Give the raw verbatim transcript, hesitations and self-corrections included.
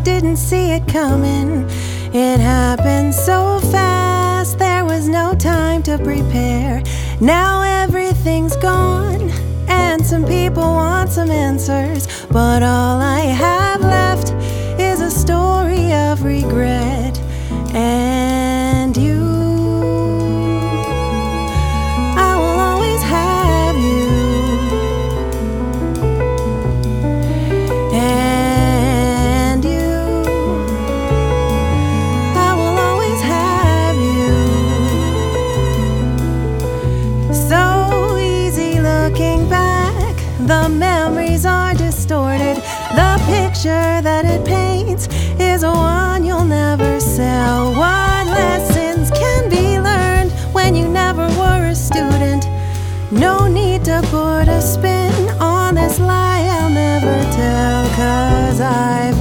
didn't see it coming. It happened so fast, there was no time to prepare. Now everything's gone, and some people want some answers, but all I have left is a story of regret and you. I will always have you, and you. I will always have you. So easy looking back, the memories are distorted. The picture that it paints is one you'll never sell. What lessons can be learned when you never were a student? No need to put a spin on this lie I'll never tell, 'cause I've